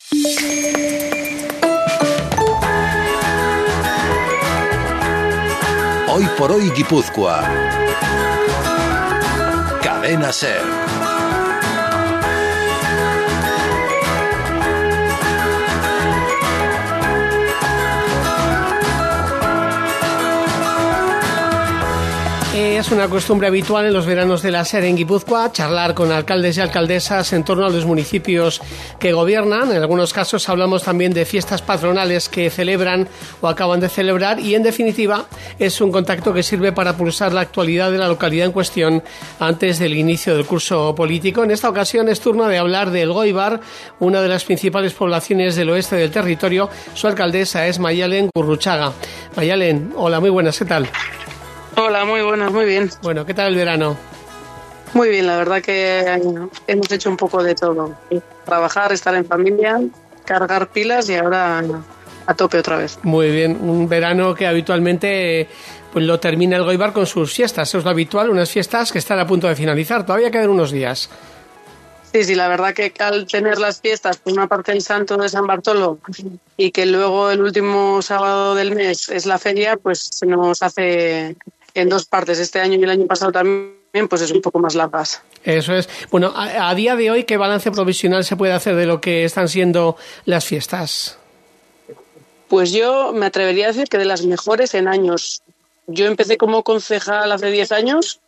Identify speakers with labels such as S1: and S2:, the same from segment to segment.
S1: Hoy por hoy Guipúzcoa. Cadena SER.
S2: Es una costumbre habitual en los veranos de la SER en Guipúzcoa charlar con alcaldes y alcaldesas en torno a los municipios que gobiernan. En algunos casos hablamos también de fiestas patronales que celebran o acaban de celebrar y, en definitiva, es un contacto que sirve para pulsar la actualidad de la localidad en cuestión antes del inicio del curso político. En esta ocasión es turno de hablar de Elgoibar, una de las principales poblaciones del oeste del territorio. Su alcaldesa es Mayalen Gurruchaga. Mayalen, hola, muy buenas, ¿qué tal?
S3: Hola, muy buenas, muy bien.
S2: Bueno, ¿qué tal el verano?
S3: Muy bien, la verdad que hemos hecho un poco de todo. Trabajar, estar en familia, cargar pilas y ahora a tope otra vez.
S2: Muy bien, un verano que habitualmente pues lo termina Elgoibar con sus fiestas. Eso es lo habitual, unas fiestas que están a punto de finalizar. Todavía quedan unos días.
S3: Sí, la verdad que al tener las fiestas, por una parte el Santo de San Bartolo y que luego el último sábado del mes es la feria, pues se nos hace en dos partes, este año y el año pasado también, pues es un poco más largas.
S2: Eso es. Bueno, a día de hoy, ¿qué balance provisional se puede hacer de lo que están siendo las fiestas?
S3: Pues yo me atrevería a decir que de las mejores en años. Yo empecé como concejal hace 10 años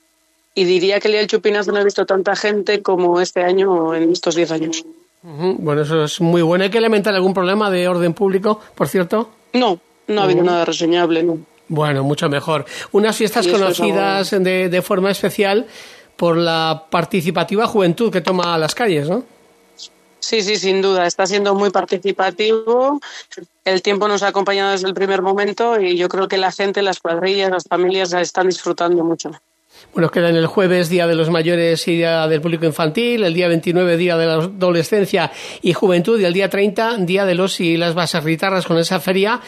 S3: y diría que el día del Chupinazo no he visto tanta gente como este año en estos 10 años.
S2: Bueno, eso es muy bueno. ¿Hay que lamentar algún problema de orden público, por cierto?
S3: No ha habido nada reseñable, no.
S2: Bueno, mucho mejor. Unas fiestas conocidas de forma especial por la participativa juventud que toma las calles, ¿no?
S3: Sí, sin duda. Está siendo muy participativo. El tiempo nos ha acompañado desde el primer momento y yo creo que la gente, las cuadrillas, las familias están disfrutando mucho.
S2: Bueno, quedan el jueves Día de los Mayores y Día del Público Infantil, el día 29 Día de la Adolescencia y Juventud y el día 30 Día de los y las Baserritarras con esa feria.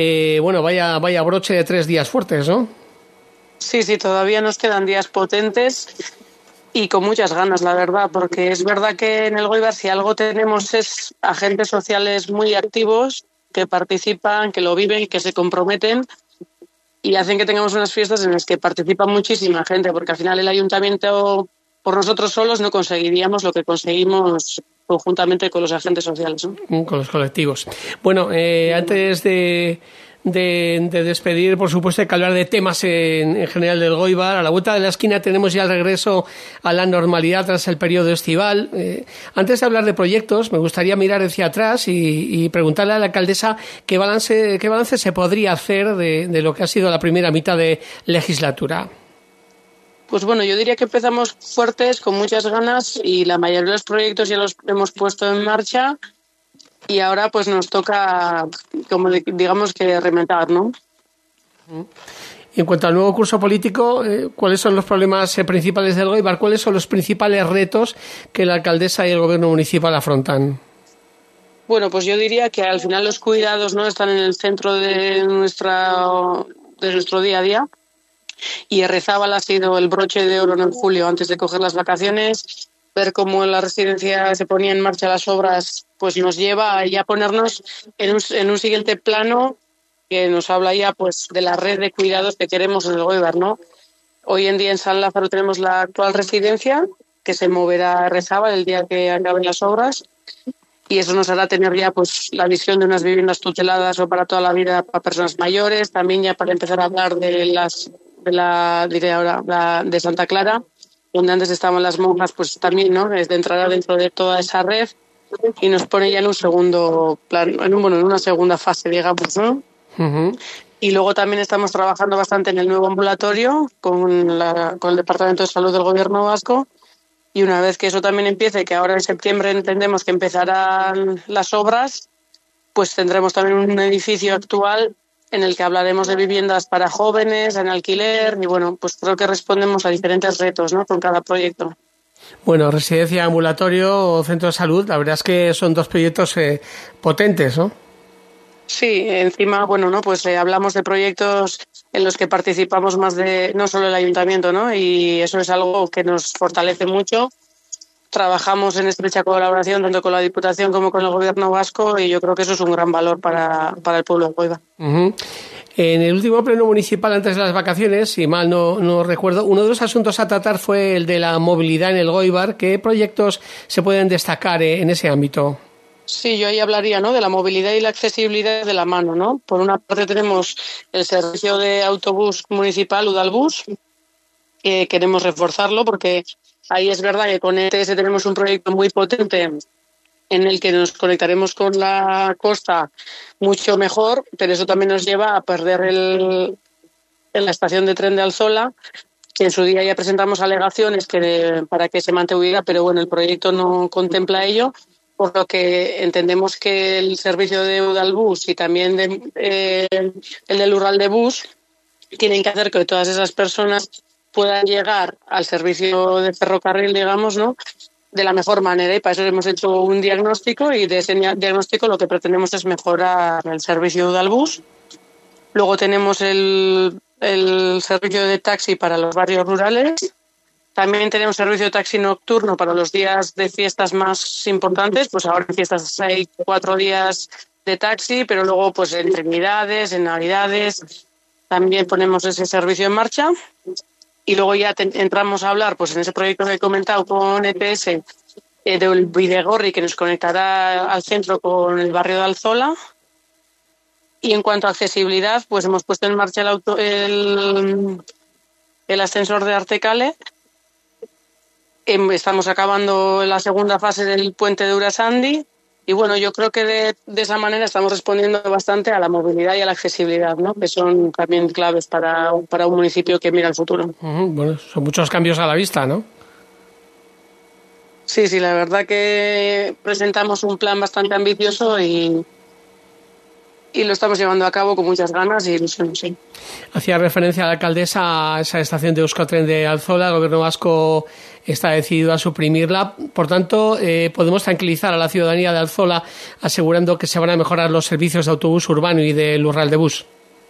S2: Vaya broche de 3 días fuertes, ¿no?
S3: Sí, todavía nos quedan días potentes y con muchas ganas, la verdad, porque es verdad que en Elgoibar si algo tenemos es agentes sociales muy activos que participan, que lo viven, que se comprometen y hacen que tengamos unas fiestas en las que participa muchísima gente, porque al final el ayuntamiento, por nosotros solos, no conseguiríamos lo que conseguimos conjuntamente con los agentes sociales, ¿no?
S2: Con los colectivos. Bueno, antes de despedir, por supuesto, hay que hablar de temas en general del Elgoibar. A la vuelta de la esquina tenemos ya el regreso a la normalidad tras el periodo estival. Antes de hablar de proyectos, me gustaría mirar hacia atrás y preguntarle a la alcaldesa qué balance se podría hacer de lo que ha sido la primera mitad de legislatura.
S3: Pues bueno, yo diría que empezamos fuertes, con muchas ganas y la mayoría de los proyectos ya los hemos puesto en marcha. Y ahora pues nos toca, como digamos que reventar, ¿no?
S2: Y en cuanto al nuevo curso político, ¿cuáles son los problemas principales del Elgoibar? ¿Cuáles son los principales retos que la alcaldesa y el gobierno municipal afrontan?
S3: Bueno, pues yo diría que al final los cuidados no están en el centro de nuestro día a día. Y Errezábal ha sido el broche de oro en julio antes de coger las vacaciones. Ver cómo en la residencia se ponía en marcha las obras, pues nos lleva a ya ponernos en un siguiente plano que nos habla ya pues de la red de cuidados que queremos en Elgoibar, ¿no? Hoy en día en San Lázaro tenemos la actual residencia que se moverá a Errezábal el día que acaben las obras y eso nos hará tener ya pues la visión de unas viviendas tuteladas o para toda la vida para personas mayores, también ya para empezar a hablar de de Santa Clara, donde antes estaban las monjas, pues también, ¿no? Es de entrar dentro de toda esa red y nos pone ya en un segundo plan, en una segunda fase, digamos, ¿no?
S2: Uh-huh.
S3: Y luego también estamos trabajando bastante en el nuevo ambulatorio con el Departamento de Salud del Gobierno Vasco y una vez que eso también empiece, que ahora en septiembre entendemos que empezarán las obras, pues tendremos también un edificio actual en el que hablaremos de viviendas para jóvenes, en alquiler, y bueno, pues creo que respondemos a diferentes retos, ¿no?, con cada proyecto.
S2: Bueno, residencia, ambulatorio o centro de salud, la verdad es que son dos proyectos potentes, ¿no?
S3: Sí, encima, bueno, ¿no?, pues hablamos de proyectos en los que participamos más de, no solo el ayuntamiento, ¿no?, y eso es algo que nos fortalece mucho. trabajamos en estrecha colaboración tanto con la Diputación como con el Gobierno vasco y yo creo que eso es un gran valor para el pueblo de Goibar.
S2: Uh-huh. En el último pleno municipal antes de las vacaciones, si mal no recuerdo, uno de los asuntos a tratar fue el de la movilidad en el Goibar. ¿Qué proyectos se pueden destacar en ese ámbito?
S3: Sí, yo ahí hablaría, ¿no?, de la movilidad y la accesibilidad de la mano, ¿no? Por una parte tenemos el servicio de autobús municipal Udalbus, que queremos reforzarlo porque ahí es verdad que con ETS tenemos un proyecto muy potente en el que nos conectaremos con la costa mucho mejor, pero eso también nos lleva a perder en la estación de tren de Alzola, que en su día ya presentamos alegaciones para que se mantuviera, pero bueno, el proyecto no contempla ello, por lo que entendemos que el servicio de Udalbus y también el del Urraldebus tienen que hacer que todas esas personas puedan llegar al servicio de ferrocarril, digamos, ¿no?, de la mejor manera, y para eso hemos hecho un diagnóstico y de ese diagnóstico lo que pretendemos es mejorar el servicio de Udalbus. Luego tenemos el servicio de taxi para los barrios rurales. También tenemos servicio de taxi nocturno para los días de fiestas más importantes. Pues ahora en fiestas hay 4 días de taxi, pero luego pues en Trinidades, en Navidades, también ponemos ese servicio en marcha. Y luego ya entramos a hablar pues en ese proyecto que he comentado con ETS del Bidegorri, que nos conectará al centro con el barrio de Alzola. Y en cuanto a accesibilidad, pues hemos puesto en marcha el ascensor de Artecale. Estamos acabando la segunda fase del puente de Urasandi. Y bueno, yo creo que de esa manera estamos respondiendo bastante a la movilidad y a la accesibilidad, ¿no?, que son también claves para un municipio que mira al futuro.
S2: Bueno, son muchos cambios a la vista, ¿no?
S3: Sí, la verdad que presentamos un plan bastante ambicioso y lo estamos llevando a cabo con muchas ganas y ilusión, sí.
S2: Hacía referencia a la alcaldesa a esa estación de Euskotren de Alzola. El Gobierno vasco está decidido a suprimirla. Por tanto, podemos tranquilizar a la ciudadanía de Alzola asegurando que se van a mejorar los servicios de autobús urbano y del Urraldebus.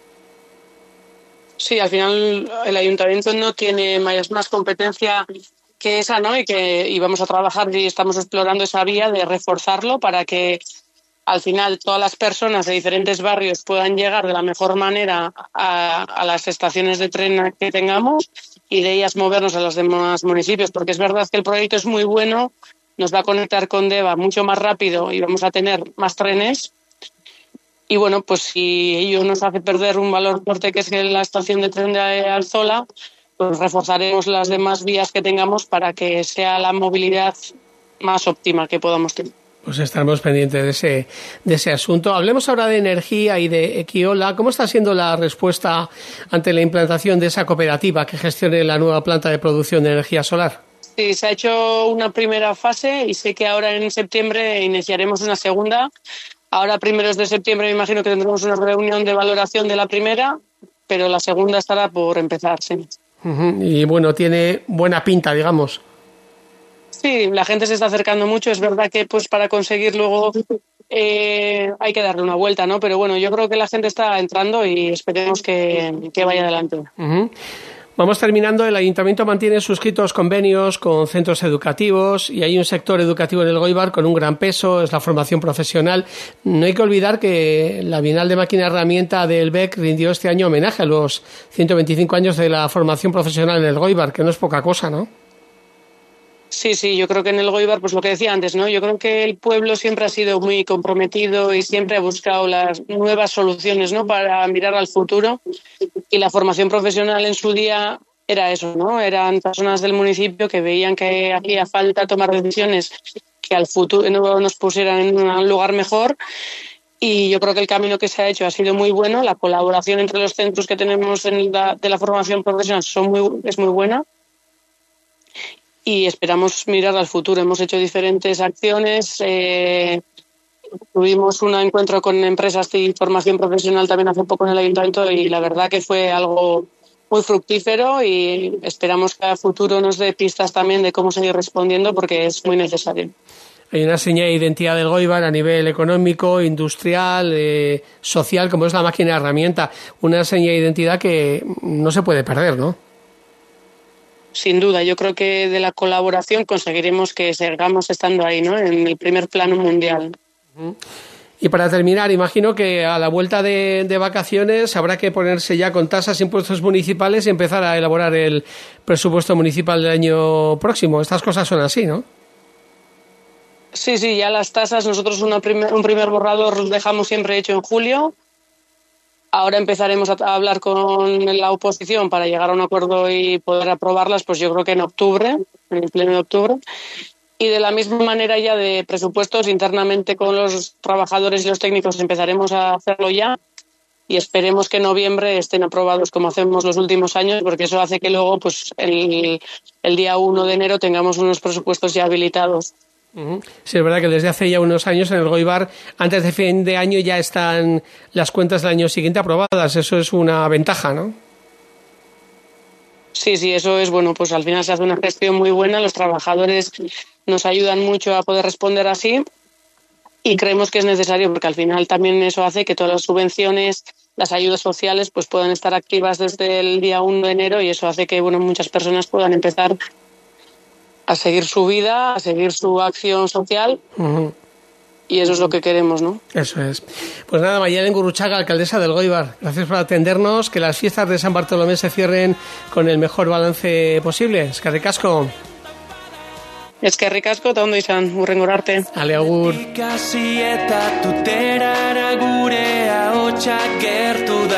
S3: Sí, al final el ayuntamiento no tiene más competencia que esa, ¿no? Y vamos a trabajar y estamos explorando esa vía de reforzarlo para que al final todas las personas de diferentes barrios puedan llegar de la mejor manera a las estaciones de tren que tengamos y de ellas movernos a los demás municipios, porque es verdad que el proyecto es muy bueno, nos va a conectar con Deva mucho más rápido y vamos a tener más trenes. Y bueno, pues si ello nos hace perder un valor fuerte que es la estación de tren de Alzola, pues reforzaremos las demás vías que tengamos para que sea la movilidad más óptima que podamos tener.
S2: Pues estaremos pendientes de ese asunto. Hablemos ahora de energía y de Equiola. ¿Cómo está siendo la respuesta ante la implantación de esa cooperativa que gestione la nueva planta de producción de energía solar?
S3: Sí, se ha hecho una primera fase y sé que ahora en septiembre iniciaremos una segunda. Ahora, primeros de septiembre, me imagino que tendremos una reunión de valoración de la primera, pero la segunda estará por empezar, sí.
S2: Y bueno, tiene buena pinta, digamos.
S3: Sí, la gente se está acercando mucho. Es verdad que pues para conseguir luego hay que darle una vuelta, ¿no? Pero bueno, yo creo que la gente está entrando y esperemos que vaya adelante.
S2: Vamos terminando. El Ayuntamiento mantiene suscritos convenios con centros educativos y hay un sector educativo en el Goibar con un gran peso, es la formación profesional. No hay que olvidar que la Bienal de Máquina Herramienta del BEC rindió este año homenaje a los 125 años de la formación profesional en el Goibar, que no es poca cosa, ¿no?
S3: Sí, yo creo que en el Goibar, pues lo que decía antes, ¿no? Yo creo que el pueblo siempre ha sido muy comprometido y siempre ha buscado las nuevas soluciones, ¿no?, para mirar al futuro. Y la formación profesional en su día era eso, ¿no? Eran personas del municipio que veían que hacía falta tomar decisiones que al futuro nos pusieran en un lugar mejor. Y yo creo que el camino que se ha hecho ha sido muy bueno. La colaboración entre los centros que tenemos de la formación profesional es muy buena. Y esperamos mirar al futuro. Hemos hecho diferentes acciones. Tuvimos un encuentro con empresas de formación profesional también hace poco en el ayuntamiento y la verdad que fue algo muy fructífero y esperamos que a futuro nos dé pistas también de cómo seguir respondiendo porque es muy necesario.
S2: Hay una señal de identidad del Goibar a nivel económico, industrial, social, como es la máquina de herramienta. Una señal de identidad que no se puede perder, ¿no?
S3: sin duda. Yo creo que de la colaboración conseguiremos que sigamos estando ahí, ¿no? En el primer plano mundial.
S2: Y para terminar, imagino que a la vuelta de vacaciones habrá que ponerse ya con tasas e impuestos municipales y empezar a elaborar el presupuesto municipal del año próximo. Estas cosas son así, ¿no?
S3: Sí, ya las tasas, nosotros un primer borrador dejamos siempre hecho en julio. Ahora empezaremos a hablar con la oposición para llegar a un acuerdo y poder aprobarlas, pues yo creo que en octubre, en el pleno de octubre. Y de la misma manera ya de presupuestos internamente con los trabajadores y los técnicos empezaremos a hacerlo ya y esperemos que en noviembre estén aprobados como hacemos los últimos años, porque eso hace que luego pues el día 1 de enero tengamos unos presupuestos ya habilitados.
S2: Sí, es verdad que desde hace ya unos años en el Goibar, antes de fin de año ya están las cuentas del año siguiente aprobadas. Eso es una ventaja, ¿no?
S3: Sí, eso es bueno, pues al final se hace una gestión muy buena, los trabajadores nos ayudan mucho a poder responder así y creemos que es necesario porque al final también eso hace que todas las subvenciones, las ayudas sociales pues puedan estar activas desde el día 1 de enero y eso hace que muchas personas puedan empezar a seguir su vida, a seguir su acción social. Y eso es lo que queremos, ¿no?
S2: Eso es. Pues nada, Mayalen Gurruchaga, alcaldesa del Goibar, gracias por atendernos, que las fiestas de San Bartolomé se cierren con el mejor balance posible. Eskerrik asko.
S3: Eskerrik asko, eta ondo izan, hurrengora arte.
S2: Ale, agur.